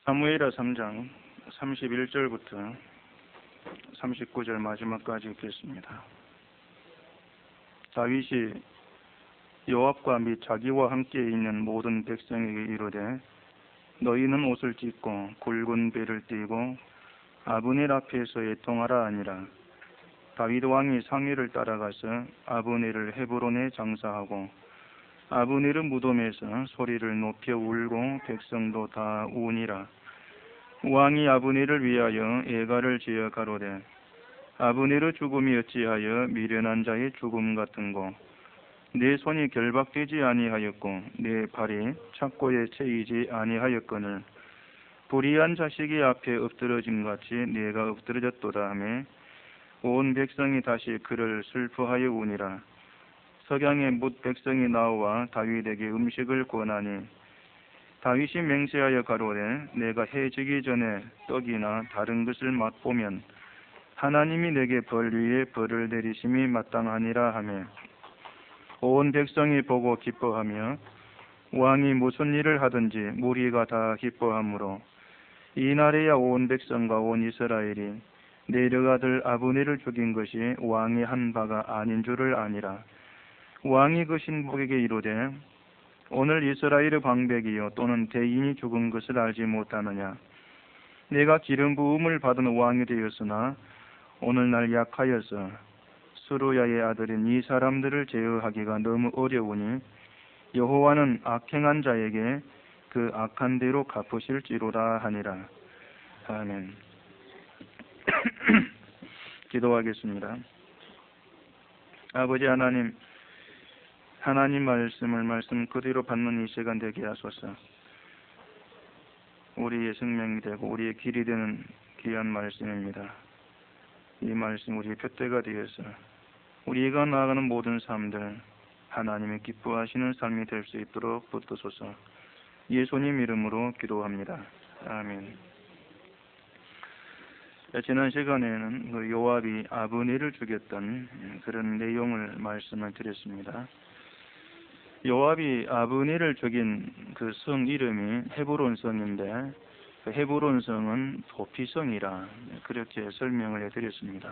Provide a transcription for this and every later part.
사무엘하 3장 31절부터 39절 마지막까지 읽겠습니다. 다윗이 요압과 및 자기와 함께 있는 모든 백성에게 이르되 너희는 옷을 찢고 굵은 배를 띠고 아브넬 앞에서 애통하라 하니라. 다윗 왕이 상위를 따라가서 아브넬을 헤브론에 장사하고 아브넬은 무덤에서 소리를 높여 울고 백성도 다 우니라. 왕이 아브넬을 위하여 애가를 지어 가로되 아브넬의 죽음이 어찌하여 미련한 자의 죽음 같은고 내 손이 결박되지 아니하였고 내 발이 착고에 채이지 아니하였거늘 불의한 자식이 앞에 엎드러짐 같이 내가 엎드러졌도다 하매 온 백성이 다시 그를 슬퍼하여 우니라. 석양에 뭇 백성이 나와 다윗에게 음식을 권하니 다윗이 맹세하여 가로되 내가 해 지기 전에 떡이나 다른 것을 맛보면 하나님이 내게 벌 위에 벌을 내리심이 마땅하니라 하며 온 백성이 보고 기뻐하며 왕이 무슨 일을 하든지 무리가 다 기뻐하므로 이날에야 온 백성과 온 이스라엘이 내력 아들 아브넬을 죽인 것이 왕이 한 바가 아닌 줄을 아니라. 왕이 그 신복에게 이르되 오늘 이스라엘의 방백이요 또는 대인이 죽은 것을 알지 못하느냐. 내가 기름 부음을 받은 왕이 되었으나 오늘날 약하여서 스루야의 아들인 이 사람들을 제어하기가 너무 어려우니 여호와는 악행한 자에게 그 악한 대로 갚으실지로다 하니라. 아멘. 기도하겠습니다. 아버지 하나님 말씀을 말씀 그대로 받는 이 시간 되게 하소서. 우리의 생명이 되고 우리의 길이 되는 귀한 말씀입니다. 이 말씀 우리의 표대가 되어서 우리가 나아가는 모든 삶들 하나님의 기뻐하시는 삶이 될 수 있도록 붙드소서. 예수님 이름으로 기도합니다. 아멘. 지난 시간에는 요압이 아브넬을 죽였던 그런 내용을 말씀을 드렸습니다. 요압이 아브넬을 죽인 그 성 이름이 헤브론 성인데 그 헤브론 성은 도피성이라 그렇게 설명을 해드렸습니다.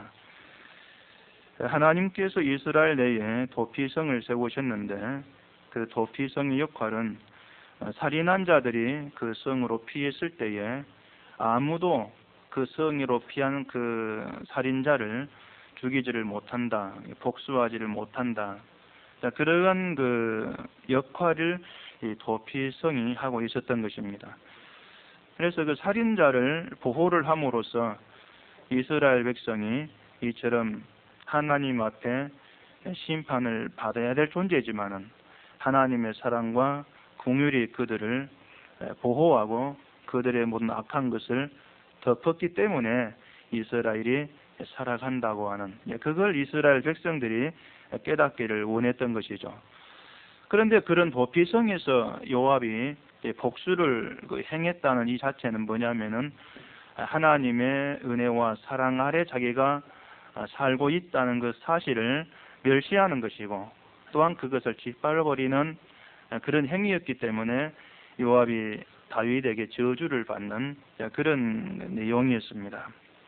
하나님께서 이스라엘 내에 도피성을 세우셨는데 그 도피성의 역할은 살인한 자들이 그 성으로 피했을 때에 아무도 그 성으로 피한 그 살인자를 죽이지를 못한다, 복수하지를 못한다. 그러한 그 역할을 이 도피성이 하고 있었던 것입니다. 그래서 그 살인자를 보호를 함으로써 이스라엘 백성이 이처럼 하나님 앞에 심판을 받아야 될 존재지만은 하나님의 사랑과 긍휼이 그들을 보호하고 그들의 모든 악한 것을 덮었기 때문에 이스라엘이 살아간다고 하는, 그걸 이스라엘 백성들이 깨닫기를 원했던 것이죠. 그런데 그런 도피성에서 요압이 복수를 행했다는 이 자체는 뭐냐면은 하나님의 은혜와 사랑 아래 자기가 살고 있다는 그 사실을 멸시하는 것이고 또한 그것을 짓밟아버리는 그런 행위였기 때문에 요압이 다윗에게 저주를 받는 그런 내용이었습니다.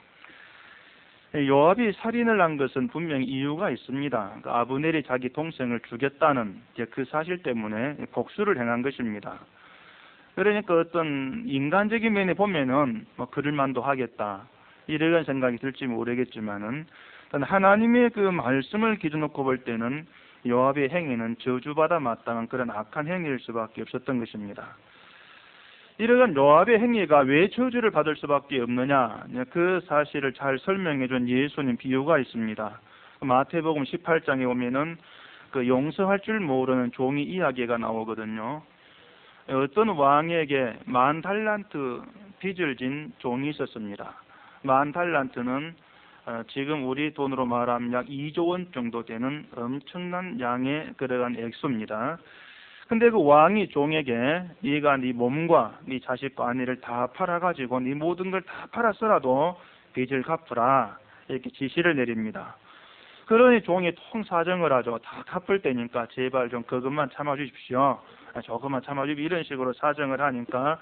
요압이 살인을 한 것은 분명히 이유가 있습니다. 아브넬이 자기 동생을 죽였다는 그 사실 때문에 복수를 행한 것입니다. 그러니까 어떤 인간적인 면에 보면은 그럴만도 하겠다 이런 생각이 들지 모르겠지만은 하나님의 그 말씀을 기준으로 볼 때는 요압의 행위는 저주받아 마땅한 그런 악한 행위일 수밖에 없었던 것입니다. 이러한 요압의 행위가 왜 저주를 받을 수밖에 없느냐, 그 사실을 잘 설명해 준 예수님 비유가 있습니다. 마태복음 18장에 보면은 그 용서할 줄 모르는 종이 이야기가 나오거든요. 어떤 왕에게 10,000달란트 빚을 진 종이 있었습니다. 10,000달란트는 지금 우리 돈으로 말하면 약 2조 원 정도 되는 엄청난 양의 그러한 액수입니다. 근데 그 왕이 종에게 네가 네 몸과 네 자식과 아내를 다 팔아가지고 네 모든 걸 다 팔았어라도 빚을 갚으라 이렇게 지시를 내립니다. 그러니 종이 통사정을 하죠. 다 갚을 때니까 제발 좀 그것만 참아주십시오. 조금만 참아주십시오. 이런 식으로 사정을 하니까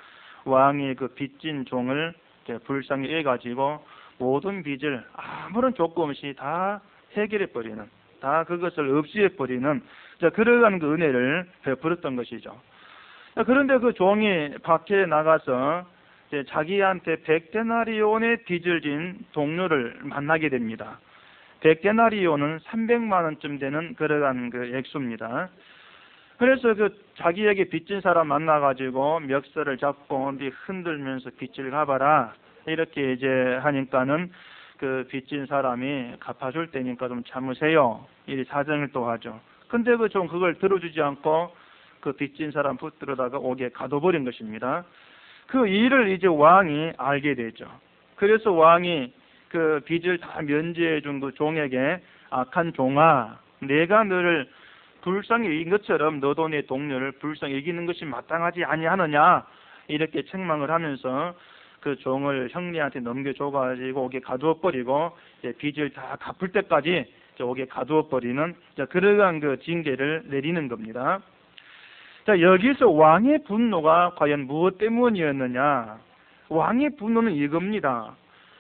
왕이 그 빚진 종을 불쌍히 여겨가지고 모든 빚을 아무런 조건 없이 다 해결해 버리는, 다 그것을 없이해 버리는 그러한 그 은혜를 베풀었던 것이죠. 그런데 그 종이 밖에 나가서 자기한테 100데나리온의 빚을 진 동료를 만나게 됩니다. 100데나리온은 300만 원쯤 되는 그러한 그 액수입니다. 그래서 그 자기에게 빚진 사람 만나가지고 멱살을 잡고 흔들면서 빚을 갚아라 이렇게 이제 하니까는 그 빚진 사람이 갚아줄 테니까 좀 참으세요 이 사정을 또 하죠. 근데 그 좀 그걸 들어주지 않고 그 빚진 사람 붙들어다가 옥에 가둬버린 것입니다. 그 일을 이제 왕이 알게 되죠. 그래서 왕이 그 빚을 다 면제해 준 그 종에게 악한 종아, 내가 너를 불쌍히 여긴 것처럼 너도 내 동료를 불쌍히 여기는 것이 마땅하지 아니하느냐 이렇게 책망을 하면서 그 종을 형제한테 넘겨줘가지고 옥에 가두어버리고 빚을 다 갚을 때까지 옥에 가두어버리는 그러한 그 징계를 내리는 겁니다. 자, 여기서 왕의 분노가 과연 무엇 때문이었느냐? 왕의 분노는 이겁니다.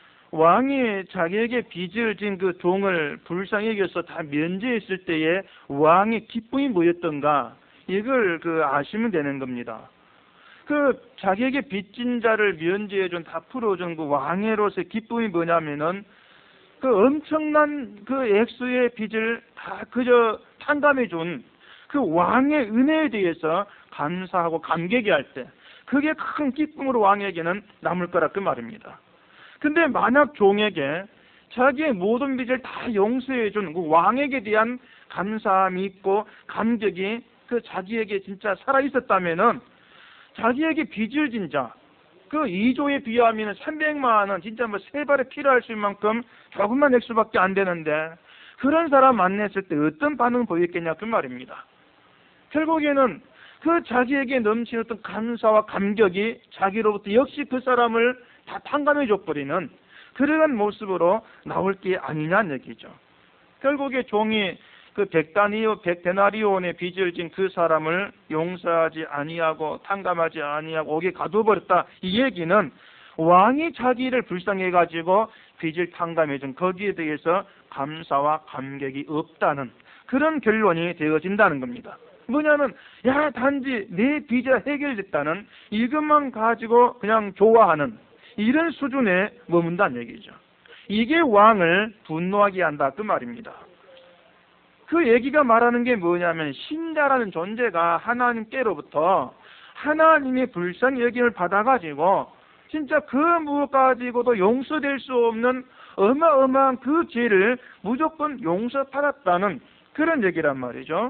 왕이 자기에게 빚을 진 그 종을 불쌍히 여겨서 다 면제했을 때에 왕의 기쁨이 뭐였던가? 이걸 아시면 되는 겁니다. 자기에게 빚진 자를 면제해준, 다 풀어준 그 왕으로서의 기쁨이 뭐냐면은 엄청난 액수의 빚을 다 그저 탕감해준 그 왕의 은혜에 대해서 감사하고 감격이 할 때, 그게 큰 기쁨으로 왕에게는 남을 거라 그 말입니다. 근데 만약 종에게 자기의 모든 빚을 다 용서해준 그 왕에게 대한 감사함이 있고 감격이 자기에게 진짜 살아있었다면은 자기에게 빚을 진 자, 그 2조에 비하면 300만 원, 진짜 세 발에 필요할 수 있을 만큼 조금만 액수밖에 안 되는데, 그런 사람 만났을 때 어떤 반응을 보였겠냐 그 말입니다. 결국에는 자기에게 넘치는 어떤 감사와 감격이 자기로부터 역시 그 사람을 다 탕감해 줘버리는 그러한 모습으로 나올 게 아니냐는 얘기죠. 결국에 종이 100데나리온의 빚을 진 그 사람을 용서하지 아니하고 탕감하지 아니하고 옥에 가두어버렸다. 이 얘기는 왕이 자기를 불쌍해 가지고 빚을 탕감해 준 거기에 대해서 감사와 감격이 없다는 그런 결론이 되어진다는 겁니다. 뭐냐면 단지 내 빚이 해결됐다는 이것만 가지고 그냥 좋아하는 이런 수준에 머문다는 얘기죠. 이게 왕을 분노하게 한다 그 말입니다. 그 얘기가 말하는 게 뭐냐면 신자라는 존재가 하나님께로부터 하나님의 불쌍히 여김을 받아가지고 진짜 그 무엇 가지고도 용서될 수 없는 어마어마한 그 죄를 무조건 용서받았다는 그런 얘기란 말이죠.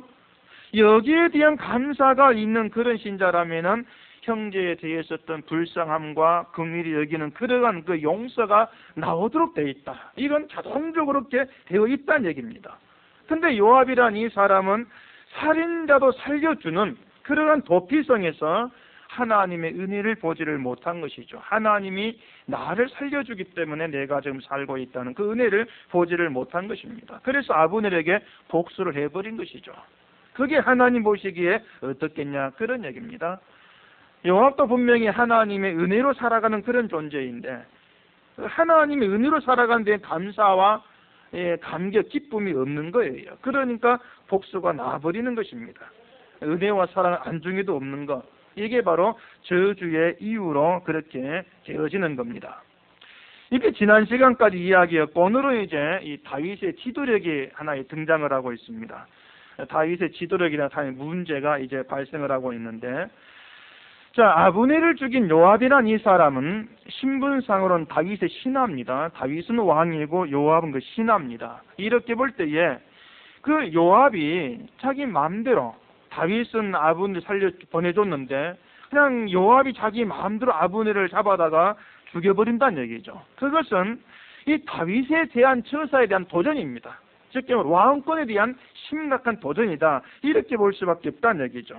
여기에 대한 감사가 있는 그런 신자라면은 형제에 대해서 어떤 불쌍함과 긍휼히 여기는 그러한 그 용서가 나오도록 되어 있다. 이건 자동적으로 그렇게 되어 있다는 얘기입니다. 근데 요압이란 이 사람은 살인자도 살려주는 그러한 도피성에서 하나님의 은혜를 보지를 못한 것이죠. 하나님이 나를 살려주기 때문에 내가 지금 살고 있다는 그 은혜를 보지를 못한 것입니다. 그래서 아브넬에게 복수를 해버린 것이죠. 그게 하나님 보시기에 어떻겠냐 그런 얘기입니다. 요압도 분명히 하나님의 은혜로 살아가는 그런 존재인데 하나님의 은혜로 살아가는 데 감사와 감격, 기쁨이 없는 거예요. 그러니까 복수가 나버리는 것입니다. 은혜와 사랑 안중에도 없는 것, 이게 바로 저주의 이유로 그렇게 되어지는 겁니다. 이게 지난 시간까지 이야기였고 오늘은 이제 이 다윗의 지도력이 하나 등장을 하고 있습니다. 다윗의 지도력이나 다윗의 문제가 이제 발생을 하고 있는데, 자, 아브넬을 죽인 요압이란 이 사람은 신분상으로는 다윗의 신하입니다. 다윗은 왕이고 요압은 그 신하입니다. 이렇게 볼 때에 그 요압이 자기 마음대로 다윗은 아브넬을 살려 보내줬는데 그냥 요압이 자기 마음대로 아브넬을 잡아다가 죽여버린다는 얘기죠. 그것은 이 다윗에 대한 처사에 대한 도전입니다. 즉 왕권에 대한 심각한 도전이다. 이렇게 볼 수밖에 없다는 얘기죠.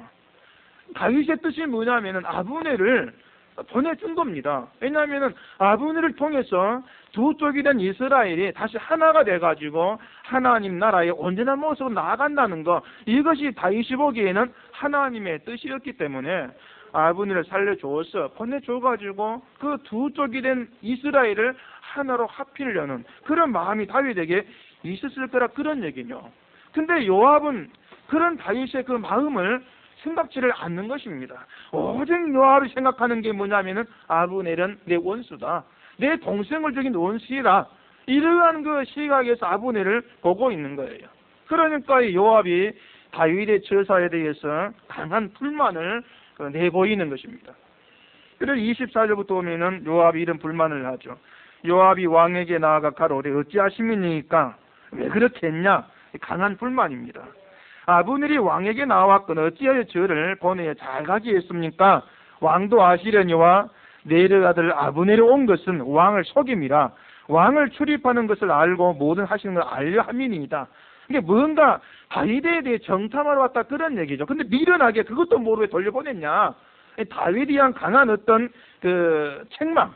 다윗의 뜻이 뭐냐면은 아브넬을 보내준 겁니다. 왜냐하면은 아브넬을 통해서 두 쪽이 된 이스라엘이 다시 하나가 돼가지고 하나님 나라의 온전한 모습으로 나아간다는 거, 이것이 다윗이 보기에는 하나님의 뜻이었기 때문에 아브넬을 살려주어서 보내줘가지고 그 두 쪽이 된 이스라엘을 하나로 합히려는 그런 마음이 다윗에게 있었을 거라 그런 얘기죠. 근데 요압은 그런 다윗의 그 마음을 생각지를 않는 것입니다. 오직 요압이 생각하는 게 뭐냐면은 아브넬은 내 원수다, 내 동생을 죽인 원수이다, 이러한 그 시각에서 아브넬을 보고 있는 거예요. 그러니까 요압이 다윗의 처사에 대해서 강한 불만을 내보이는 것입니다. 그래서 24절부터 보면은 요압이 이런 불만을 하죠. 요압이 왕에게 나아가 가로되 어찌하심이니까, 왜 그렇게 했냐? 강한 불만입니다. 아브넬이 왕에게 나왔거늘 어찌하여 저를 보내어 잘 가게 했습니까? 왕도 아시려니와 네르 아들 아브넬이 온 것은 왕을 속임이라. 왕을 출입하는 것을 알고 모든 하시는 걸 알려 함이니이다. 이게 뭔가 다윗에 대해 정탐하러 왔다 그런 얘기죠. 근데 미련하게 그것도 모르게 돌려보냈냐? 다윗에 대한 강한 어떤 그 책망,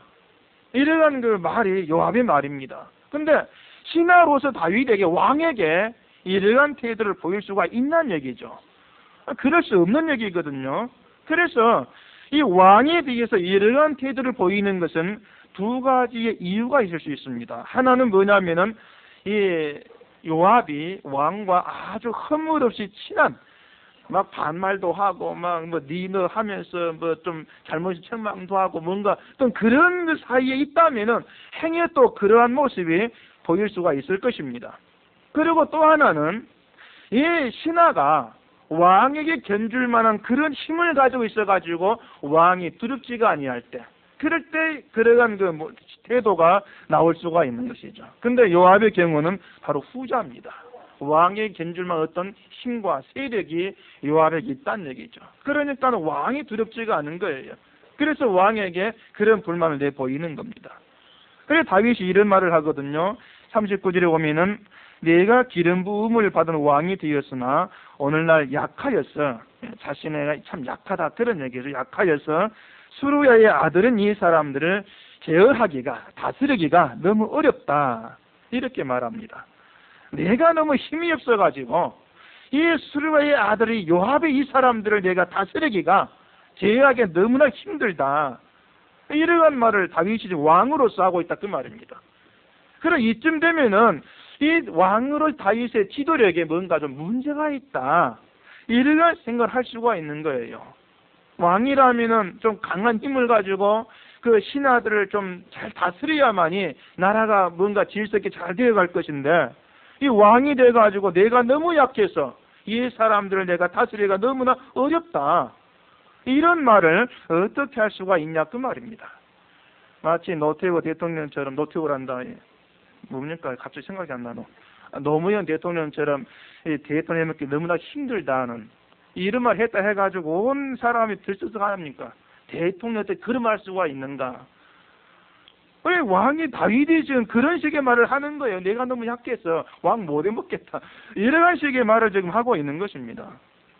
이러한 그 말이 요압의 말입니다. 근데 신하로서 다윗에게, 왕에게 이러한 태도를 보일 수가 있는 얘기죠. 그럴 수 없는 얘기거든요. 그래서 이 왕에 대해서 이러한 태도를 보이는 것은 두 가지의 이유가 있을 수 있습니다. 하나는 뭐냐면은 이 요압이 왕과 아주 허물없이 친한, 막 반말도 하고 막 뭐 니너 하면서 뭐 좀 잘못 책망도 하고 뭔가 또 그런 사이에 있다면은 행여 또 그러한 모습이 보일 수가 있을 것입니다. 그리고 또 하나는 이 신하가 왕에게 견줄 만한 그런 힘을 가지고 있어가지고 왕이 두렵지가 아니할 때, 그럴 때 그러한 그 태도가 나올 수가 있는 것이죠. 근데 요압의 경우는 바로 후자입니다. 왕에게 견줄 만한 어떤 힘과 세력이 요압에게 있다는 얘기죠. 그러니까 왕이 두렵지가 않은 거예요. 그래서 왕에게 그런 불만을 내보이는 겁니다. 그래서 다윗이 이런 말을 하거든요. 39절에 보면은 내가 기름 부음을 받은 왕이 되었으나 오늘날 약하여서, 자신의 참 약하다 그런 얘기죠. 약하여서 수루야의 아들은 이 사람들을 제어하기가, 다스리기가 너무 어렵다, 이렇게 말합니다. 내가 너무 힘이 없어가지고 이 수루야의 아들이 요압의 이 사람들을 내가 다스리기가, 제어하기가 너무나 힘들다, 이러한 말을 다윗이 왕으로서 하고 있다 그 말입니다. 그럼 이쯤 되면은 이 왕으로 다윗의 지도력에 뭔가 좀 문제가 있다, 이러한 생각을 할 수가 있는 거예요. 왕이라면은 좀 강한 힘을 가지고 그 신하들을 좀 잘 다스려야만이 나라가 뭔가 질서 있게 잘 되어갈 것인데, 이 왕이 돼가지고 내가 너무 약해서 이 사람들을 내가 다스리기가 너무나 어렵다, 이런 말을 어떻게 할 수가 있냐 그 말입니다. 마치 노태우 대통령처럼, 노태우란다, 뭡니까? 갑자기 생각이 안 나노. 노무현 대통령처럼 이 대통령님께 너무나 힘들다는 이런 말 했다 해가지고 온 사람이 들썩하합니까? 대통령한테 그런 말 수가 있는가? 왜 왕이 다윗이 지금 그런 식의 말을 하는 거예요? 내가 너무 약해서 왕 못 해먹겠다, 이런 식의 말을 지금 하고 있는 것입니다.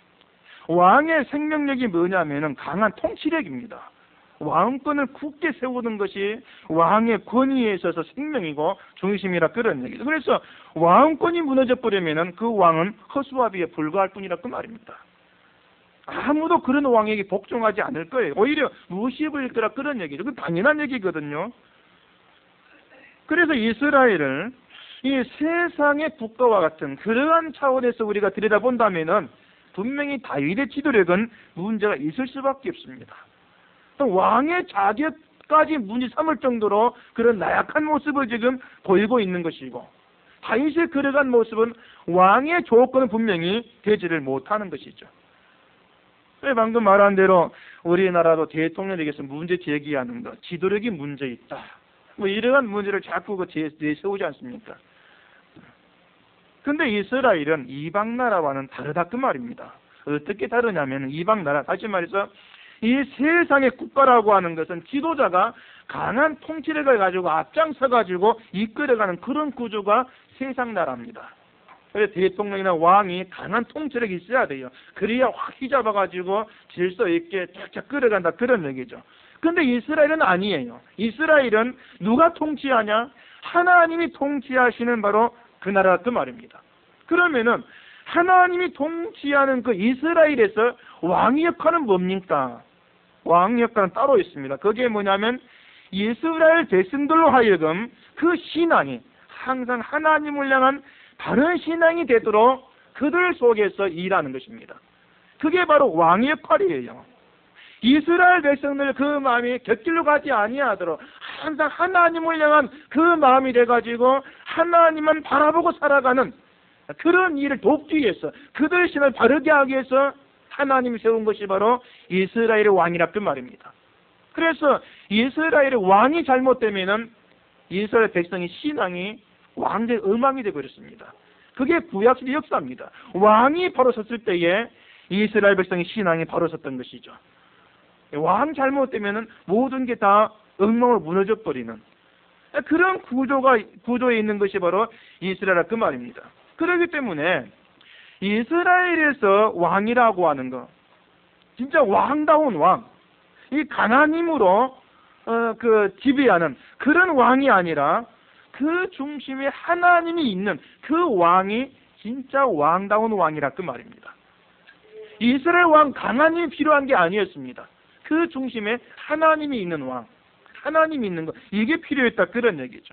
왕의 생명력이 뭐냐면은 강한 통치력입니다. 왕권을 굳게 세우는 것이 왕의 권위에 있어서 생명이고 중심이라 그런 얘기죠. 그래서 왕권이 무너져 버리면은 그 왕은 허수아비에 불과할 뿐이라 그 말입니다. 아무도 그런 왕에게 복종하지 않을 거예요. 오히려 무시해 버릴 거라 그런 얘기죠. 그건 당연한 얘기거든요. 그래서 이스라엘을 이 세상의 국가와 같은 그러한 차원에서 우리가 들여다본다면은 분명히 다윗의 지도력은 문제가 있을 수밖에 없습니다. 또 왕의 자격까지 문제 삼을 정도로 그런 나약한 모습을 지금 보이고 있는 것이고, 다윗의 그러한 모습은 왕의 조건은 분명히 되지를 못하는 것이죠. 방금 말한 대로 우리나라도 대통령에게서 문제 제기하는 것, 지도력이 문제 있다, 뭐 이러한 문제를 자꾸 내세우지 않습니까? 근데 이스라엘은 이방 나라와는 다르다 그 말입니다. 어떻게 다르냐면, 이방 나라, 다시 말해서 이 세상의 국가라고 하는 것은 지도자가 강한 통치력을 가지고 앞장서 가지고 이끌어가는 그런 구조가 세상 나라입니다. 그래서 대통령이나 왕이 강한 통치력이 있어야 돼요. 그래야 확 휘잡아 가지고 질서 있게 쫙쫙 끌어간다 그런 얘기죠. 근데 이스라엘은 아니에요. 이스라엘은 누가 통치하냐? 하나님이 통치하시는 바로 그 나라 그 말입니다. 그러면은 하나님이 통치하는 그 이스라엘에서 왕의 역할은 뭡니까? 왕 역할은 따로 있습니다. 그게 뭐냐면 이스라엘 백성들로 하여금 그 신앙이 항상 하나님을 향한 바른 신앙이 되도록 그들 속에서 일하는 것입니다. 그게 바로 왕의 역할이에요. 이스라엘 백성들 그 마음이 곁길로 가지 아니하도록 항상 하나님을 향한 그 마음이 돼가지고 하나님만 바라보고 살아가는 그런 일을 돕기 위해서 그들의 신을 바르게 하기 위해서 하나님이 세운 것이 바로 이스라엘의 왕이라 그 말입니다. 그래서 이스라엘의 왕이 잘못되면은 이스라엘 백성의 신앙이 완전히 엉망이 되어버렸습니다. 그게 구약시대 역사입니다. 왕이 바로 섰을 때에 이스라엘 백성의 신앙이 바로 섰던 것이죠. 왕 잘못되면은 모든 게 다 엉망으로 무너져 버리는 그런 구조에 있는 것이 바로 이스라엘 그 말입니다. 그렇기 때문에 이스라엘에서 왕이라고 하는 거, 진짜 왕다운 왕, 이 가나님으로 지배하는 그런 왕이 아니라 그 중심에 하나님이 있는 그 왕이 진짜 왕다운 왕이라 그 말입니다. 이스라엘 왕 가나님이 필요한 게 아니었습니다. 그 중심에 하나님이 있는 왕, 하나님이 있는 것, 이게 필요했다 그런 얘기죠.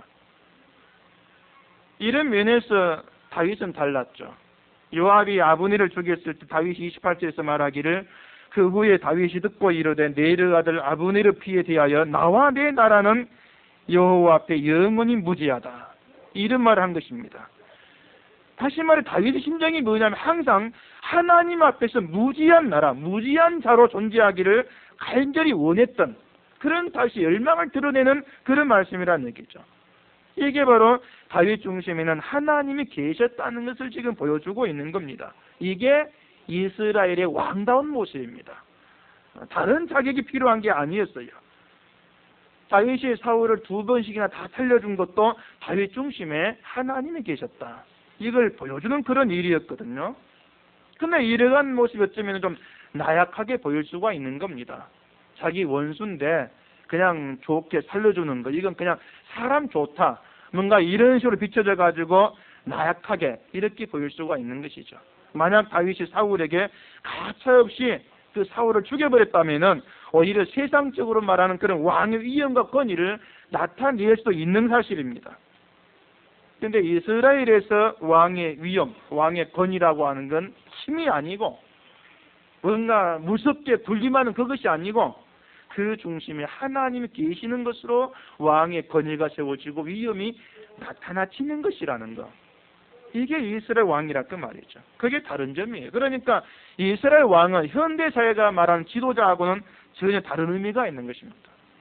이런 면에서 다윗은 달랐죠. 요압이 아브넬을 죽였을 때 다윗이 28절에서 말하기를 그 후에 다윗이 듣고 이르되 네르 아들 아브넬의 피에 대하여 나와 내 나라는 여호와 앞에 영원히 무지하다. 이런 말을 한 것입니다. 다시 말해 다윗의 심정이 뭐냐면 항상 하나님 앞에서 무지한 나라, 무지한 자로 존재하기를 간절히 원했던 그런 다시 열망을 드러내는 그런 말씀이라는 얘기죠. 이게 바로 다윗 중심에는 하나님이 계셨다는 것을 지금 보여주고 있는 겁니다. 이게 이스라엘의 왕다운 모습입니다. 다른 자격이 필요한 게 아니었어요. 다윗이 사울을 2번씩이나 다 살려준 것도 다윗 중심에 하나님이 계셨다. 이걸 보여주는 그런 일이었거든요. 근데 이러한 모습이 어쩌면 좀 나약하게 보일 수가 있는 겁니다. 자기 원수인데 그냥 좋게 살려주는 거, 이건 그냥 사람 좋다, 뭔가 이런 식으로 비춰져 가지고 나약하게 이렇게 보일 수가 있는 것이죠. 만약 다윗이 사울에게 가차없이 그 사울을 죽여버렸다면은 오히려 세상적으로 말하는 그런 왕의 위엄과 권위를 나타낼 수도 있는 사실입니다. 그런데 이스라엘에서 왕의 위엄, 왕의 권위라고 하는 건 힘이 아니고 뭔가 무섭게 군림하는 그것이 아니고 그 중심에 하나님이 계시는 것으로 왕의 권위가 세워지고 위엄이 나타나치는 것이라는 것. 이게 이스라엘 왕이라 그 말이죠. 그게 다른 점이에요. 그러니까 이스라엘 왕은 현대사회가 말하는 지도자하고는 전혀 다른 의미가 있는 것입니다.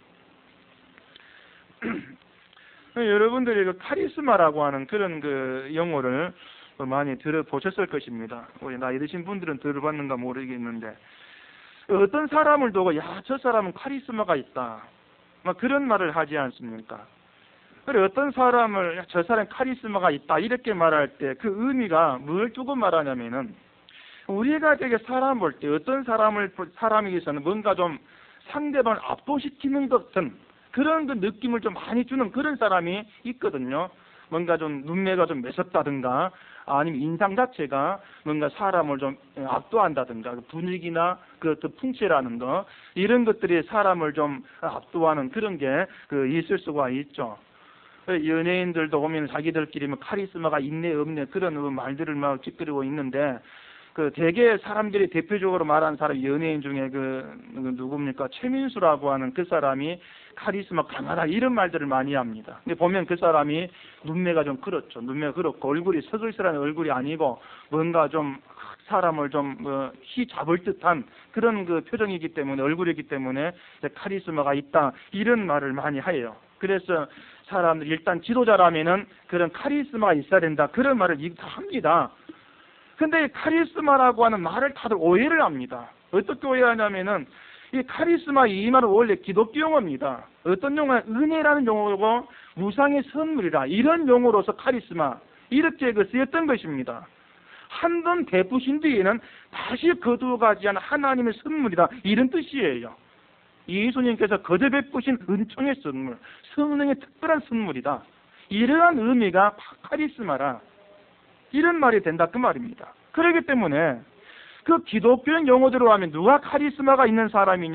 여러분들이 그 카리스마라고 하는 그런 그 용어를 많이 들어보셨을 것입니다. 우리 나이 드신 분들은 들어봤는가 모르겠는데 어떤 사람을 두고 야, 저 사람은 카리스마가 있다, 막 그런 말을 하지 않습니까? 그래 어떤 사람을 저 사람 카리스마가 있다 이렇게 말할 때 그 의미가 뭘 두고 말하냐면은 우리가 되게 사람 볼 때 어떤 사람에게서는 뭔가 좀 상대방을 압도시키는 것 같은 그런 그 느낌을 좀 많이 주는 그런 사람이 있거든요. 뭔가 좀 눈매가 좀 매섭다든가 아니면 인상 자체가 뭔가 사람을 좀 압도한다든가 분위기나 그 풍채라는 거 이런 것들이 사람을 좀 압도하는 그런 게 있을 수가 있죠. 연예인들도 보면 자기들끼리 뭐 카리스마가 있네 없네 그런 말들을 막 짓거리고 있는데 대개 사람들이 대표적으로 말하는 사람 연예인 중에 누굽니까 최민수라고 하는 그 사람이 카리스마 강하다 이런 말들을 많이 합니다. 근데 보면 그 사람이 눈매가 좀 그렇죠. 눈매가 그렇고 얼굴이 서글스러운 얼굴이 아니고 뭔가 좀 사람을 좀 휘잡을 듯한 그런 그 표정이기 때문에 얼굴이기 때문에 카리스마가 있다 이런 말을 많이 해요. 그래서 사람들 일단 지도자라면은 그런 카리스마가 있어야 된다 그런 말을 다 합니다. 근데 카리스마라고 하는 말을 다들 오해를 합니다. 어떻게 오해하냐면은 이 카리스마 이 말은 원래 기독교 용어입니다. 어떤 용어는 은혜라는 용어고 무상의 선물이라 이런 용어로서 카리스마 이렇게 쓰였던 것입니다. 한 번 베푸신 뒤에는 다시 거두어가지 않은 하나님의 선물이다 이런 뜻이에요. 예수님께서 거저 베푸신 은총의 선물, 성령의 특별한 선물이다. 이러한 의미가 카리스마라 이런 말이 된다 그 말입니다. 그렇기 때문에 그 기독교인 용어대로 하면 누가 카리스마가 있는 사람이냐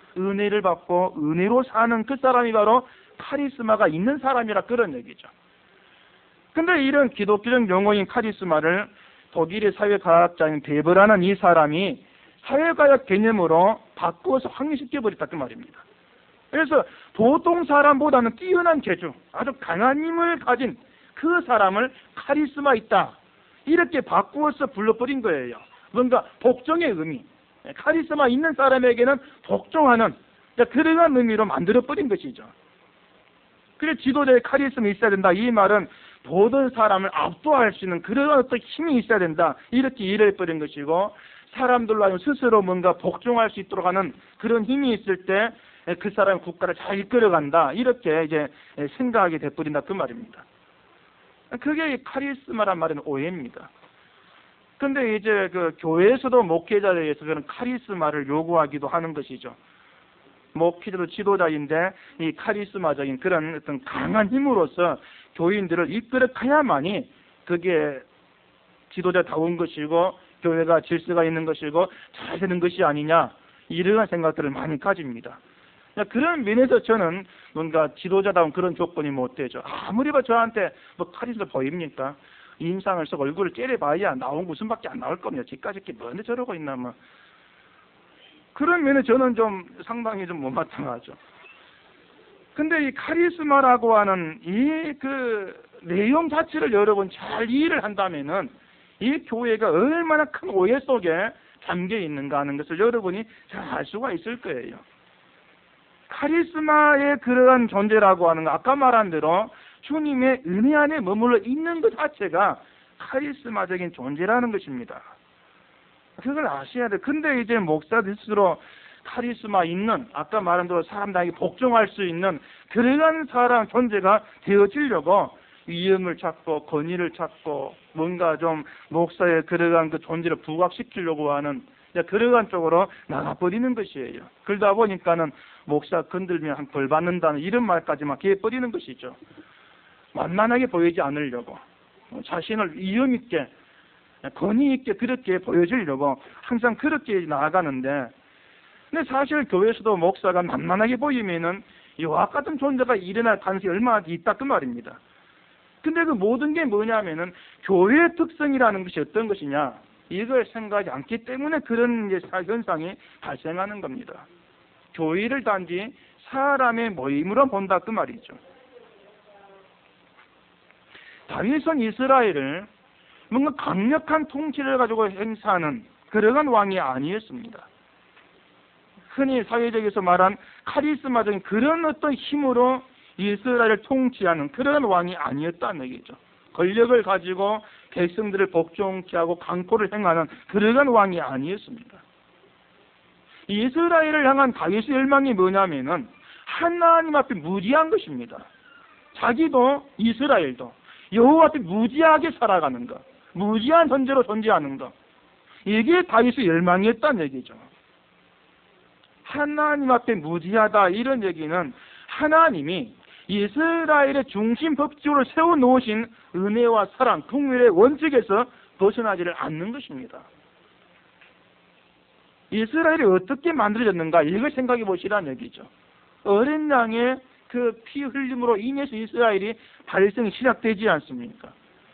은혜를 받고 은혜로 사는 그 사람이 바로 카리스마가 있는 사람이라 그런 얘기죠. 근데 이런 기독교적 용어인 카리스마를 독일의 사회과학자인 베버라는 이 사람이 사회과학 개념으로 바꾸어서 확립시켜버렸다 그 말입니다. 그래서 보통 사람보다는 뛰어난 재주, 아주 강한 힘을 가진 그 사람을 카리스마 있다 이렇게 바꾸어서 불러버린 거예요. 뭔가 복종의 의미, 카리스마 있는 사람에게는 복종하는 그러한 의미로 만들어버린 것이죠. 그래서 지도자의 카리스마 있어야 된다 이 말은 모든 사람을 압도할 수 있는 그런 어떤 힘이 있어야 된다 이렇게 이해해버린 것이고, 사람들로 하여금 스스로 뭔가 복종할 수 있도록 하는 그런 힘이 있을 때 그 사람의 국가를 잘 이끌어간다 이렇게 이제 생각하게 돼버린다 그 말입니다. 그게 카리스마란 말은 오해입니다. 근데 이제 그 교회에서도 목회자에 의해서 그런 카리스마를 요구하기도 하는 것이죠. 목회자도 지도자인데 이 카리스마적인 그런 어떤 강한 힘으로서 교인들을 이끌어가야만이 그게 지도자다운 것이고 교회가 질서가 있는 것이고 잘 되는 것이 아니냐 이러한 생각들을 많이 가집니다. 그런 면에서 저는 뭔가 지도자다운 그런 조건이 못 되죠. 아무리 봐 저한테 뭐 카리스마 보입니까? 인상을 쓰고 얼굴을 째려봐야 나온 웃음밖에 안 나올 겁니다. 집까지 이렇게 뭔데 저러고 있나 뭐. 그런 면에 저는 좀 상당히 좀 못마땅하죠. 근데 이 카리스마라고 하는 이 그 내용 자체를 여러분 잘 이해를 한다면은 이 교회가 얼마나 큰 오해 속에 잠겨 있는가 하는 것을 여러분이 잘 알 수가 있을 거예요. 카리스마의 그러한 존재라고 하는 거 아까 말한 대로 주님의 은혜 안에 머물러 있는 것 자체가 카리스마적인 존재라는 것입니다. 그걸 아셔야 돼요. 근데 이제 목사들 스스로 카리스마 있는 아까 말한 대로 사람들에게 복종할 수 있는 그러한 사람 존재가 되어지려고 위엄을 찾고 권위를 찾고 뭔가 좀 목사의 그러한 그 존재를 부각시키려고 하는 그러한 쪽으로 나가버리는 것이에요. 그러다 보니까는 목사 건들면 한 벌 받는다는 이런 말까지 막 해버리는 것이죠. 만만하게 보이지 않으려고 자신을 위엄 있게 권위 있게 그렇게 보여주려고 항상 그렇게 나아가는데, 근데 사실 교회에서도 목사가 만만하게 보이면은 이와 같은 존재가 일어날 가능성이 얼마나 있다 그 말입니다. 근데 그 모든 게 뭐냐면은 교회의 특성이라는 것이 어떤 것이냐 이걸 생각하지 않기 때문에 그런 이제 현상이 발생하는 겁니다. 교회를 단지 사람의 모임으로 본다 그 말이죠. 다윗은 이스라엘을 뭔가 강력한 통치를 가지고 행사하는 그러한 왕이 아니었습니다. 흔히 사회적에서 말한 카리스마적인 그런 어떤 힘으로 이스라엘을 통치하는 그런 왕이 아니었다는 얘기죠. 권력을 가지고 백성들을 복종케 하고 강포를 행하는 그러한 왕이 아니었습니다. 이스라엘을 향한 다윗의 열망이 뭐냐면은 하나님 앞에 무지한 것입니다. 자기도 이스라엘도 여호와 앞에 무지하게 살아가는 것, 무지한 존재로 존재하는 것, 이게 다윗의 열망이었다는 얘기죠. 하나님 앞에 무지하다 이런 얘기는 하나님이 이스라엘의 중심 법칙으로 세워놓으신 은혜와 사랑, 긍휼의 원칙에서 벗어나지를 않는 것입니다. 이스라엘이 어떻게 만들어졌는가 이걸 생각해 보시라는 얘기죠. 어린 양의 그 피 흘림으로 인해서 이스라엘이 발생이 시작되지 않습니까?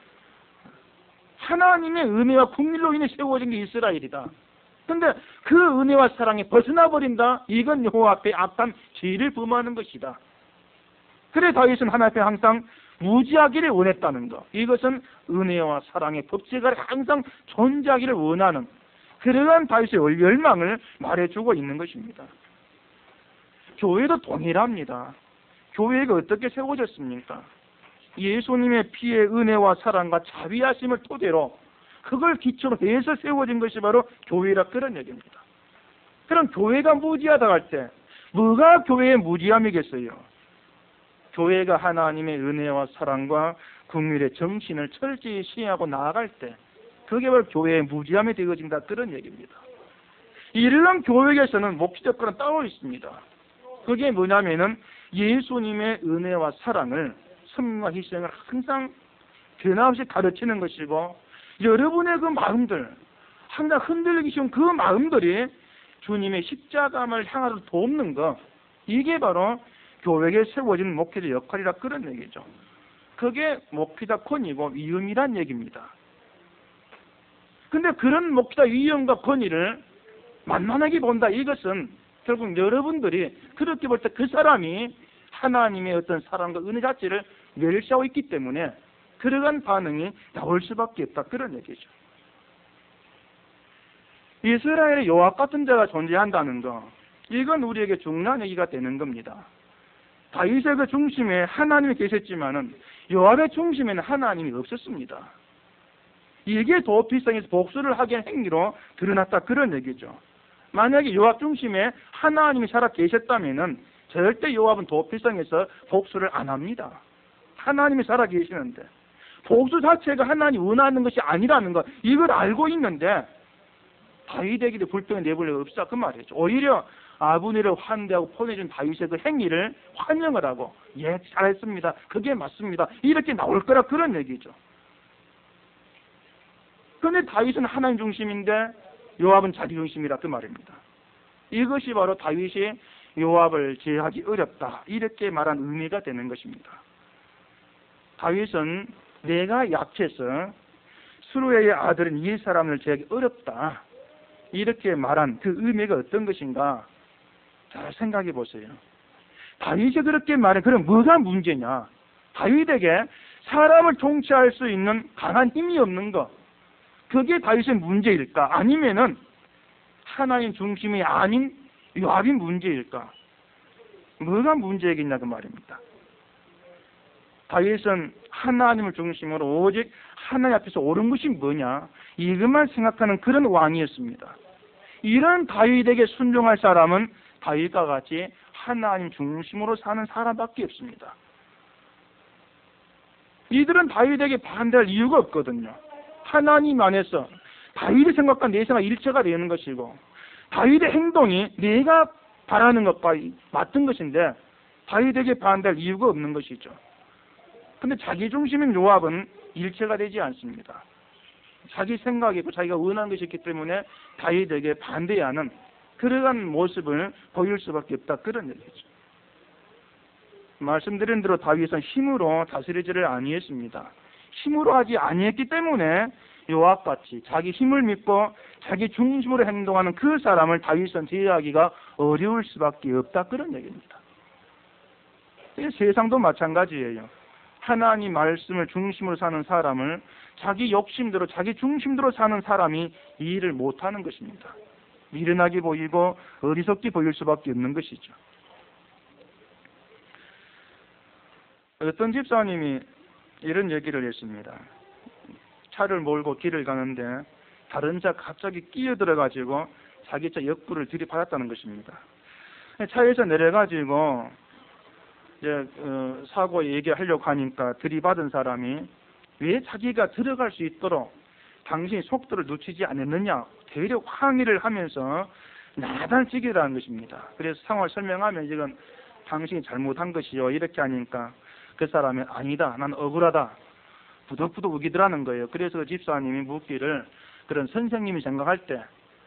하나님의 은혜와 긍휼로 인해 세워진 게 이스라엘이다. 근데 그 은혜와 사랑이 벗어나 버린다. 이건 여호와 앞에 악한 죄를 범하는 것이다. 그래 다윗은 하나님 앞에 항상 무지하기를 원했다는 것. 이것은 은혜와 사랑의 법칙을 항상 존재하기를 원하는 그러한 다윗의 열망을 말해주고 있는 것입니다. 교회도 동일합니다. 교회가 어떻게 세워졌습니까? 예수님의 피의 은혜와 사랑과 자비하심을 토대로 그걸 기초로 해서 세워진 것이 바로 교회라 그런 얘기입니다. 그럼 교회가 무지하다 할 때 뭐가 교회의 무지함이겠어요? 교회가 하나님의 은혜와 사랑과 긍휼의 정신을 철저히 시행하고 나아갈 때 그게 바로 교회의 무지함이 되어진다 그런 얘기입니다. 이러한 교회에서는 목적 조건은 따로 있습니다. 그게 뭐냐면은 예수님의 은혜와 사랑을 섬과 희생을 항상 변함없이 가르치는 것이고 여러분의 그 마음들 항상 흔들리기 쉬운 그 마음들이 주님의 십자가를 향하여 돕는 것, 이게 바로 교회에 세워진 목회자 역할이라 그런 얘기죠. 그게 목회자 권위고 위엄이란 얘기입니다. 근데 그런 목회자 위엄과 권위를 만만하게 본다, 이것은 결국 여러분들이 그렇게 볼 때 그 사람이 하나님의 어떤 사랑과 은혜 자체를 멸시하고 있기 때문에 그러한 반응이 나올 수밖에 없다, 그런 얘기죠. 이스라엘에 요압 같은 자가 존재한다는 거, 이건 우리에게 중요한 얘기가 되는 겁니다. 다윗의 그 중심에 하나님이 계셨지만은 요압의 중심에는 하나님이 없었습니다. 이게 도피성에서 복수를 하게 한 행위로 드러났다, 그런 얘기죠. 만약에 요압 중심에 하나님이 살아 계셨다면은 절대 요압은 도피성에서 복수를 안 합니다. 하나님이 살아 계시는데 복수 자체가 하나님이 원하는 것이 아니라는 것, 이걸 알고 있는데 다윗에게도 불평을 내볼 리 없다, 그 말이죠. 오히려 아브넬을 환대하고 보내준 다윗의 그 행위를 환영을 하고, 예, 잘했습니다, 그게 맞습니다, 이렇게 나올 거라, 그런 얘기죠. 그런데 다윗은 하나님 중심인데 요압은 자기 중심이라, 그 말입니다. 이것이 바로 다윗이 요압을 제어하기 어렵다, 이렇게 말한 의미가 되는 것입니다. 다윗은 내가 약해서 수루의 아들은 이 사람을 제어하기 어렵다, 이렇게 말한 그 의미가 어떤 것인가 잘 생각해 보세요. 다윗이 그렇게 말해, 그럼 뭐가 문제냐? 다윗에게 사람을 통치할 수 있는 강한 힘이 없는 것, 그게 다윗의 문제일까? 아니면은 하나님 중심이 아닌 요압이 문제일까? 뭐가 문제이겠냐, 그 말입니다. 다윗은 하나님을 중심으로 오직 하나님 앞에서 옳은 것이 뭐냐, 이것만 생각하는 그런 왕이었습니다. 이런 다윗에게 순종할 사람은 다윗과 같이 하나님 중심으로 사는 사람밖에 없습니다. 이들은 다윗에게 반대할 이유가 없거든요. 하나님 안에서 다윗의 생각과 내 생각 일체가 되는 것이고, 다윗의 행동이 내가 바라는 것과 맞던 것인데 다윗에게 반대할 이유가 없는 것이죠. 근데 자기 중심인 요압은 일체가 되지 않습니다. 자기 생각이고 자기가 원하는 것이 있기 때문에 다윗에게 반대하는 그러한 모습을 보일 수밖에 없다, 그런 얘기죠. 말씀드린 대로 다윗은 힘으로 다스리지를 아니했습니다. 힘으로 하지 아니했기 때문에 요압같이 자기 힘을 믿고 자기 중심으로 행동하는 그 사람을 다윗은 제어하기가 어려울 수밖에 없다, 그런 얘기입니다. 세상도 마찬가지예요. 하나님 말씀을 중심으로 사는 사람을 자기 욕심대로 자기 중심대로 사는 사람이 이 일을 못하는 것입니다. 미련하게 보이고 어리석게 보일 수밖에 없는 것이죠. 어떤 집사님이 이런 얘기를 했습니다. 차를 몰고 길을 가는데 다른 차 갑자기 끼어들어가지고 자기 차 옆구를 들이받았다는 것입니다. 차에서 내려가지고 이제 사고 얘기하려고 하니까 들이받은 사람이 왜 자기가 들어갈 수 있도록 당신이 속도를 늦추지 않았느냐, 대략 항의를 하면서 나달치기라는 것입니다. 그래서 상황을 설명하면 이건 당신이 잘못한 것이요, 이렇게 하니까 그 사람이 아니다, 난 억울하다, 부득부득 우기더라는 거예요. 그래서 그 집사님이 묻기를, 그런 선생님이 생각할 때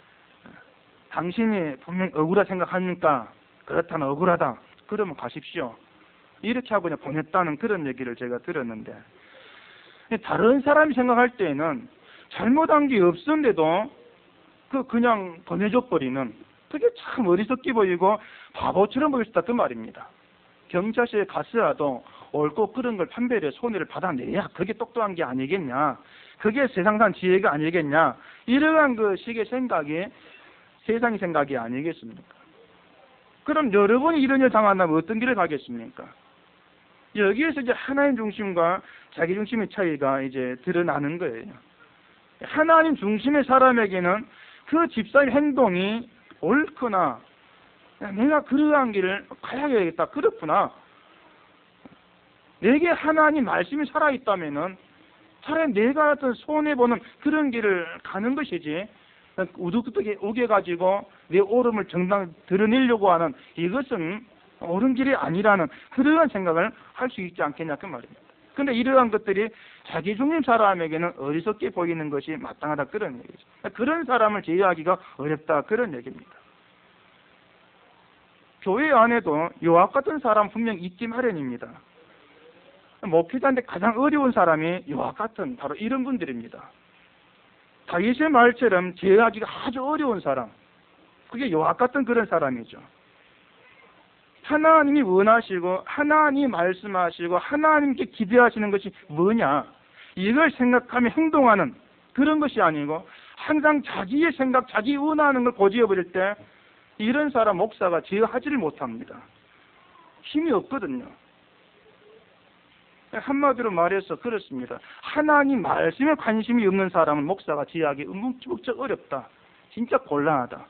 당신이 분명히 억울하다 생각하니까 그렇다면 억울하다, 그러면 가십시오, 이렇게 하고 그냥 보냈다는 그런 얘기를 제가 들었는데, 다른 사람이 생각할 때에는 잘못한 게 없었는데도 그냥 보내줘 버리는, 그게 참 어리석게 보이고 바보처럼 보일 수 있다, 그 말입니다. 경찰서에 갔어도 옳고 그런 걸 판별해 손해를 받아내야 그게 똑똑한 게 아니겠냐, 그게 세상산 지혜가 아니겠냐, 이러한 그 식의 생각이 세상의 생각이 아니겠습니까? 그럼 여러분이 이런 일 당한다면 어떤 길을 가겠습니까? 여기에서 이제 하나님 중심과 자기 중심의 차이가 이제 드러나는 거예요. 하나님 중심의 사람에게는 그 집사의 행동이 옳거나 내가 그러한 길을 가야겠다, 그렇구나, 내게 하나님 말씀이 살아있다면은 차라리 내가 어떤 손해보는 그런 길을 가는 것이지, 우두둑하게 우겨가지고 내 옳음을 정당 드러내려고 하는 이것은 옳은 길이 아니라는 그러한 생각을 할 수 있지 않겠냐, 그 말입니다. 그런데 이러한 것들이 자기 중심 사람에게는 어리석게 보이는 것이 마땅하다, 그런 얘기죠. 그런 사람을 제어하기가 어렵다, 그런 얘기입니다. 교회 안에도 요압 같은 사람 분명 있기 마련입니다. 목회자인데 가장 어려운 사람이 요압 같은 바로 이런 분들입니다. 다윗의 말처럼 제어하기가 아주 어려운 사람, 그게 요압 같은 그런 사람이죠. 하나님이 원하시고 하나님이 말씀하시고 하나님께 기대하시는 것이 뭐냐, 이걸 생각하며 행동하는 그런 것이 아니고 항상 자기의 생각, 자기 원하는 걸 고집해버릴 때 이런 사람 목사가 제어하지를 못합니다. 힘이 없거든요. 한마디로 말해서 그렇습니다. 하나님 말씀에 관심이 없는 사람은 목사가 제어하기 무척 어렵다. 진짜 곤란하다.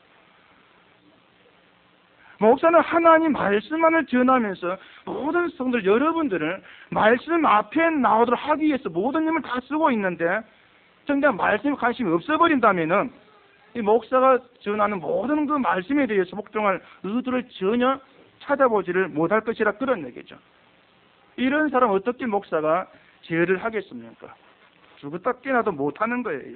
목사는 하나님 말씀만을 전하면서 모든 성도들 여러분들을 말씀 앞에 나오도록 하기 위해서 모든 힘을 다 쓰고 있는데 정작 말씀에 관심이 없어버린다면은 이 목사가 전하는 모든 그 말씀에 대해서 복종할 의도를 전혀 찾아보지를 못할 것이라 그런 얘기죠. 이런 사람 어떻게 목사가 제어를 하겠습니까? 죽었다 깨나도 못하는 거예요.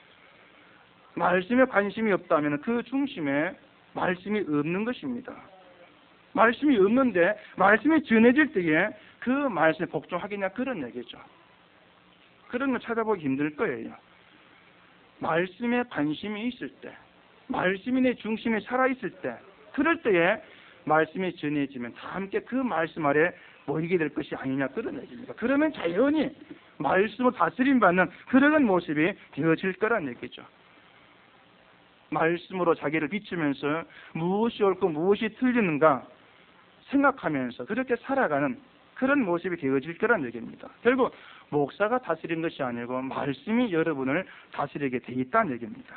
말씀에 관심이 없다면 그 중심에 말씀이 없는 것입니다. 말씀이 없는데 말씀이 전해질 때에 그 말씀에 복종하겠냐 그런 얘기죠. 그런 거 찾아보기 힘들 거예요. 말씀에 관심이 있을 때, 말씀이 내 중심에 살아있을 때, 그럴 때에 말씀이 전해지면 다 함께 그 말씀 아래 모이게 될 것이 아니냐 그런 얘기입니다. 그러면 자연히 말씀을 다스림받는 그런 모습이 되어질 거란 얘기죠. 말씀으로 자기를 비추면서 무엇이 옳고 무엇이 틀리는가 생각하면서 그렇게 살아가는 그런 모습이 되어질 거란 얘기입니다. 결국 목사가 다스린 것이 아니고 말씀이 여러분을 다스리게 돼 있다는 얘기입니다.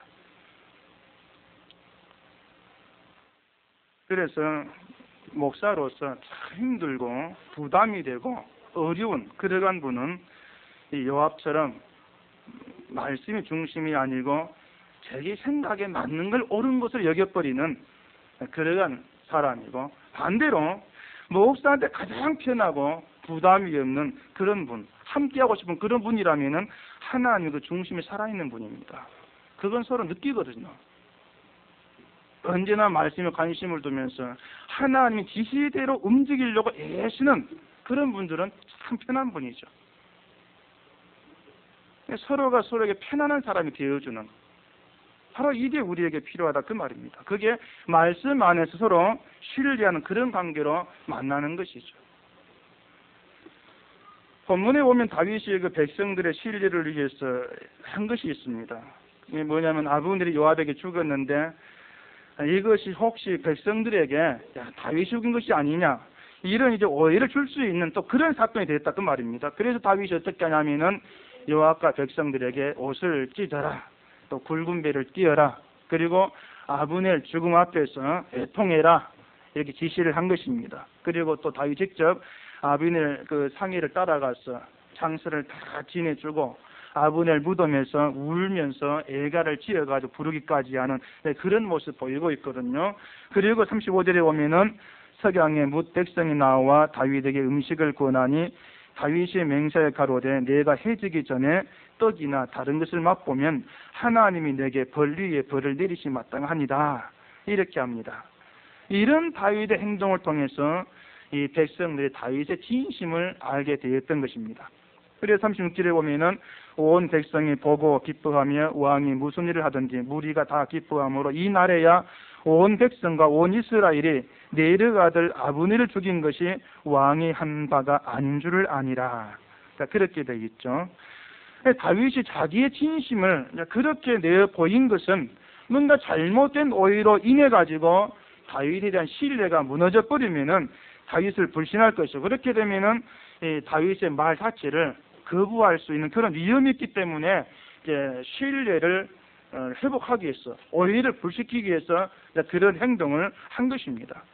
그래서 목사로서 참 힘들고 부담이 되고 어려운 그러한 분은 이 요압처럼 말씀이 중심이 아니고 자기 생각에 맞는 걸 옳은 것을 여겨버리는 그러한 사람이고, 반대로 목사한테 가장 편하고 부담이 없는 그런 분, 함께하고 싶은 그런 분이라면은 하나님의 그 중심에 살아있는 분입니다. 그건 서로 느끼거든요. 언제나 말씀에 관심을 두면서 하나님의 지시대로 움직이려고 애쓰는 그런 분들은 참 편한 분이죠. 서로가 서로에게 편안한 사람이 되어주는, 바로 이게 우리에게 필요하다 그 말입니다. 그게 말씀 안에서 서로 신뢰하는 그런 관계로 만나는 것이죠. 본문에 보면 다윗이 그 백성들의 신뢰를 위해서 한 것이 있습니다. 이게 뭐냐면 아브넬이 요압에게 죽었는데 이것이 혹시 백성들에게 다윗이 죽인 것이 아니냐 이런 이제 오해를 줄 수 있는 또 그런 사건이 됐다 그 말입니다. 그래서 다윗이 어떻게 하냐면은 요압과 백성들에게 옷을 찢어라, 또 굵은 배를 띄어라, 그리고 아브넬 죽음 앞에서 애통해라 이렇게 지시를 한 것입니다. 그리고 또 다윗 직접 아브넬 그 상의를 따라가서 장서를 다 지내주고 아브넬 무덤에서 울면서 애가를 지어가지고 부르기까지 하는 그런 모습 보이고 있거든요. 그리고 35절에 보면은 석양에 뭇 백성이 나와 다윗에게 음식을 권하니 다윗이 맹세에 가로되 내가 해지기 전에 떡이나 다른 것을 맛보면 하나님이 내게 벌 위에 벌을 내리시 마땅하니라 이렇게 합니다. 이런 다윗의 행동을 통해서 이 백성들이 다윗의 진심을 알게 되었던 것입니다. 그래서 36절에 보면은 온 백성이 보고 기뻐하며 왕이 무슨 일을 하든지 무리가 다 기뻐함으로 이 날에야 온 백성과 온 이스라엘이 네르 아들 아브넬을 죽인 것이 왕이 한 바가 아닌 줄을 아니라. 그렇게 되어 있죠. 다윗이 자기의 진심을 그렇게 내어 보인 것은 뭔가 잘못된 오해로 인해 가지고 다윗에 대한 신뢰가 무너져 버리면은 다윗을 불신할 것이고, 그렇게 되면은 다윗의 말 자체를 거부할 수 있는 그런 위험이 있기 때문에 이제 신뢰를 회복하기 위해서, 오해를 불식히기 위해서 그런 행동을 한 것입니다.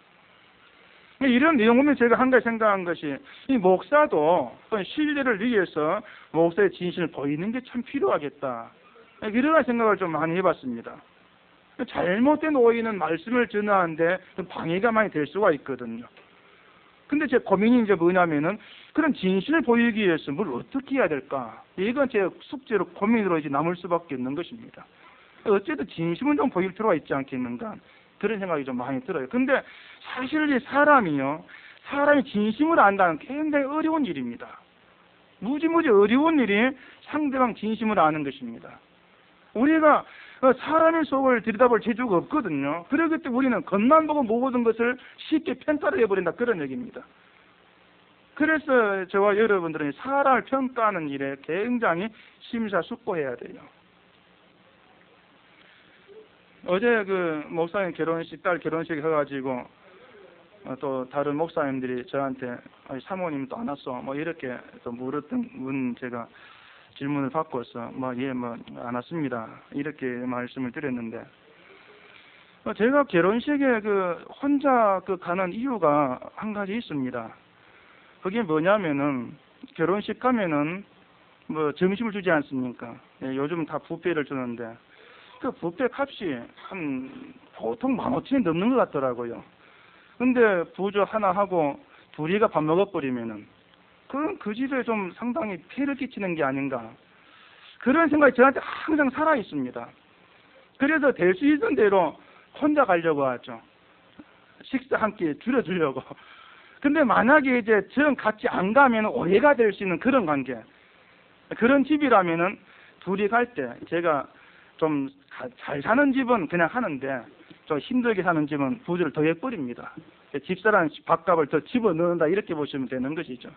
이런 내용 보면 제가 한 가지 생각한 것이, 이 목사도 신뢰를 위해서 목사의 진실을 보이는 게 참 필요하겠다, 이런 생각을 좀 많이 해봤습니다. 잘못된 오해는 말씀을 전하는데 좀 방해가 많이 될 수가 있거든요. 근데 제 고민이 이제 뭐냐면은 그런 진실을 보이기 위해서 뭘 어떻게 해야 될까? 이건 제 숙제로 고민으로 이제 남을 수밖에 없는 것입니다. 어쨌든 진심은 좀 보일 필요가 있지 않겠는가? 그런 생각이 좀 많이 들어요. 근데 사실 이 사람이 진심을 안다는 굉장히 어려운 일입니다. 무지무지 어려운 일이 상대방 진심을 아는 것입니다. 우리가 사람의 속을 들여다볼 재주가 없거든요. 그렇기 때문에 우리는 겉만 보고 모든 것을 쉽게 편타를 해버린다, 그런 얘기입니다. 그래서 저와 여러분들은 사람을 평가하는 일에 굉장히 심사숙고해야 돼요. 어제 그 목사님 결혼식, 딸 결혼식 해가지고 또 다른 목사님들이 저한테 사모님 또 안 왔어 뭐 이렇게 또 물었던 제가 질문을 받고서 안 왔습니다 이렇게 말씀을 드렸는데, 제가 결혼식에 혼자 가는 이유가 한 가지 있습니다. 그게 뭐냐면은 결혼식 가면은 점심을 주지 않습니까? 예, 요즘 다 뷔페를 주는데 그 뷔페 값이 한 보통 15,000원 넘는 것 같더라고요. 근데 부조 하나 하고 둘이가 밥 먹어버리면은 그건 그 집에 좀 상당히 피해를 끼치는 게 아닌가, 그런 생각이 저한테 항상 살아 있습니다. 그래서 될 수 있는 대로 혼자 가려고 하죠. 식사 한 끼 줄여주려고. 근데 만약에 이제 전 같이 안 가면 오해가 될 수 있는 그런 관계, 그런 집이라면은 둘이 갈 때 제가 좀 잘 사는 집은 그냥 하는데 좀 힘들게 사는 집은 부조를 더 해버립니다. 집사람 밥값을 더 집어넣는다, 이렇게 보시면 되는 것이죠.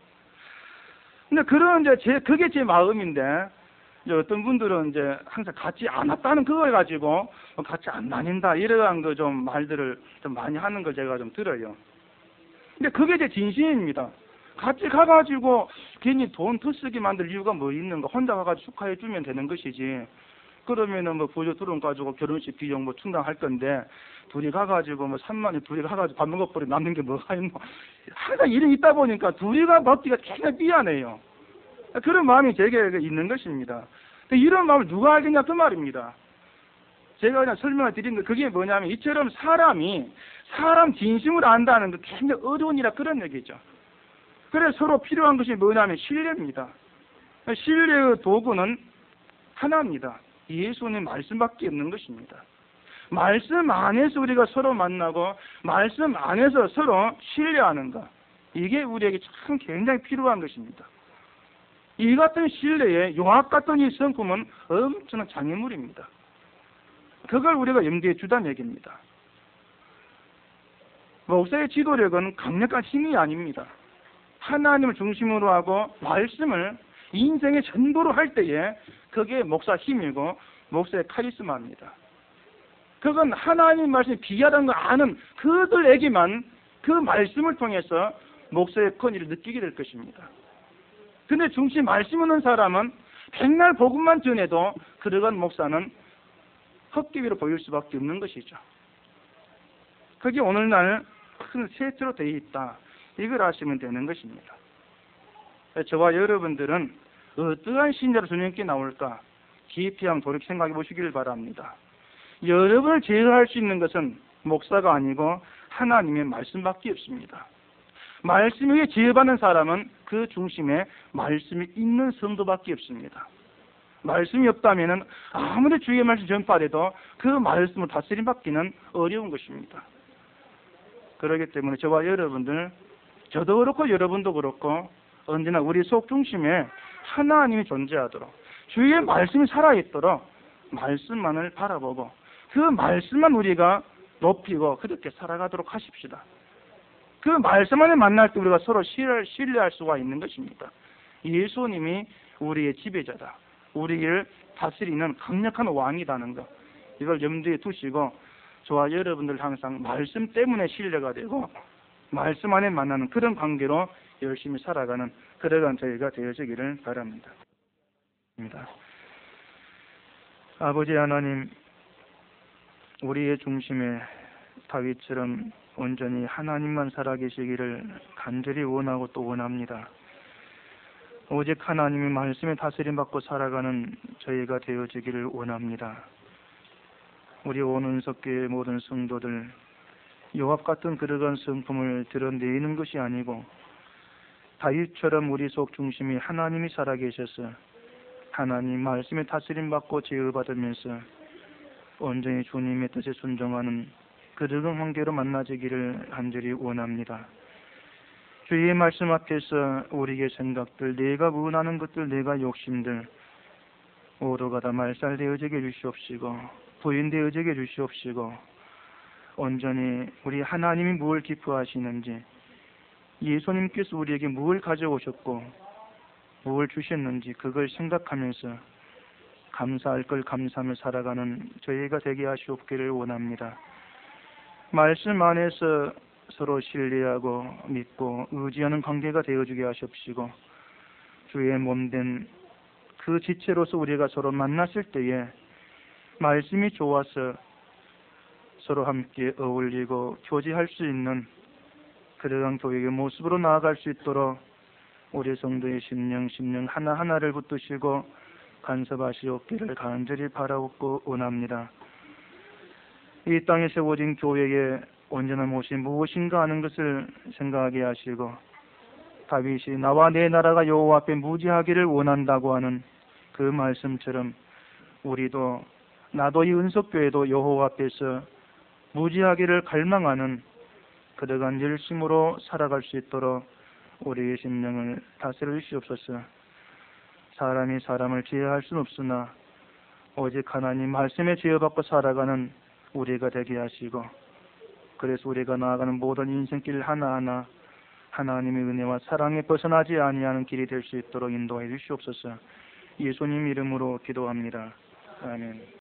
근데 그게 제 마음인데, 이제 어떤 분들은 이제 항상 같이 안 왔다는 그걸 가지고 같이 안 다닌다, 이러한 좀 말들을 좀 많이 하는 걸 제가 좀 들어요. 근데 그게 제 진심입니다. 같이 가가지고 괜히 돈 더 쓰게 만들 이유가 뭐 있는가? 혼자 가가지고 축하해 주면 되는 것이지. 그러면은 부조 들어온 가지고 결혼식 비용 충당할 건데, 둘이 가가지고 3만 원 둘이 가가지고 밥 먹어버리고 남는 게 뭐가 있노? 항상 일이 있다 보니까 둘이가 먹기가 굉장히 미안해요. 그런 마음이 제게 있는 것입니다. 이런 마음을 누가 알겠냐, 그 말입니다. 제가 그냥 설명을 드린 거, 그게 뭐냐면 이처럼 사람 진심을 안다는 게 굉장히 어려운 일이라, 그런 얘기죠. 그래서 서로 필요한 것이 뭐냐면 신뢰입니다. 신뢰의 도구는 하나입니다. 예수님 말씀밖에 없는 것입니다. 말씀 안에서 우리가 서로 만나고 말씀 안에서 서로 신뢰하는 것, 이게 우리에게 참 굉장히 필요한 것입니다. 이 같은 신뢰에 용학 같은 이 성품은 엄청난 장애물입니다. 그걸 우리가 염두에 주다는 얘기입니다. 목사의 지도력은 강력한 힘이 아닙니다. 하나님을 중심으로 하고 말씀을 인생의 전부로 할 때에 그게 목사 힘이고 목사의 카리스마입니다. 그건 하나님 말씀이 비하다는 걸 아는 그들에게만 그 말씀을 통해서 목사의 권위를 느끼게 될 것입니다. 근데 중심 말씀 없는 사람은 백날 복음만 전해도 그러한 목사는 헛기위로 보일 수밖에 없는 것이죠. 그게 오늘날 큰 세트로 되어 있다, 이걸 아시면 되는 것입니다. 저와 여러분들은 어떠한 신자로 주님께 나올까 깊이 한번 돌이켜 생각해 보시기를 바랍니다. 여러분을 제어할 수 있는 것은 목사가 아니고 하나님의 말씀밖에 없습니다. 말씀 위에 제어받는 사람은 그 중심에 말씀이 있는 성도밖에 없습니다. 말씀이 없다면 아무리 주의 말씀 전파해도 그 말씀을 다스림 받기는 어려운 것입니다. 그렇기 때문에 저와 여러분들, 저도 그렇고 여러분도 그렇고 언제나 우리 속 중심에 하나님이 존재하도록, 주의 말씀이 살아있도록 말씀만을 바라보고 그 말씀만 우리가 높이고 그렇게 살아가도록 하십시다. 그 말씀 안에 만날 때 우리가 서로 신뢰할 수가 있는 것입니다. 예수님이 우리의 지배자다, 우리를 다스리는 강력한 왕이라는 것, 이걸 염두에 두시고 저와 여러분들 항상 말씀 때문에 신뢰가 되고 말씀 안에 만나는 그런 관계로 열심히 살아가는 그러한 저희가 되어지기를 바랍니다. 아버지 하나님, 우리의 중심에 다윗처럼 온전히 하나님만 살아계시기를 간절히 원하고 또 원합니다. 오직 하나님의 말씀에 다스림 받고 살아가는 저희가 되어지기를 원합니다. 우리 온은석교의 모든 성도들, 요압 같은 그러한 성품을 드러내는 것이 아니고 다윗처럼 우리 속 중심이 하나님이 살아계셔서 하나님 말씀에 다스림 받고 제어받으면서 온전히 주님의 뜻에 순종하는 그러한 관계로 만나지기를 간절히 원합니다. 주의 말씀 앞에서 우리의 생각들, 내가 원하는 것들, 내가 욕심들 모두가 다 말살되어지게 해주시옵시고 부인되어지게 해주시옵시고 온전히 우리 하나님이 무엇을 기뻐하시는지, 예수님께서 우리에게 무엇을 가져오셨고 무엇을 주셨는지 그걸 생각하면서 감사할 걸 감사하며 살아가는 저희가 되게 하시옵기를 원합니다. 말씀 안에서 서로 신뢰하고 믿고 의지하는 관계가 되어주게 하시옵시고 주의 몸된 그 지체로서 우리가 서로 만났을 때에 말씀이 좋아서 서로 함께 어울리고 교제할 수 있는 그러한 교회의 모습으로 나아갈 수 있도록 우리 성도의 심령 하나하나를 붙드시고 간섭하시옵기를 간절히 바라옵고 원합니다. 이 땅에 세워진 교회의 온전한 모습이 무엇인가 하는 것을 생각하게 하시고 다윗이 나와 내 나라가 여호와 앞에 무지하기를 원한다고 하는 그 말씀처럼 우리도 나도 이 은석교회도 여호와 앞에서 무지하기를 갈망하는 그러한 열심으로 살아갈 수 있도록 우리의 심령을 다스려 주시옵소서. 사람이 사람을 제어할 수는 없으나 오직 하나님 말씀에 제어받고 살아가는 우리가 되게 하시고 그래서 우리가 나아가는 모든 인생길 하나하나 하나님의 은혜와 사랑에 벗어나지 아니하는 길이 될 수 있도록 인도해 주시옵소서. 예수님 이름으로 기도합니다. 아멘.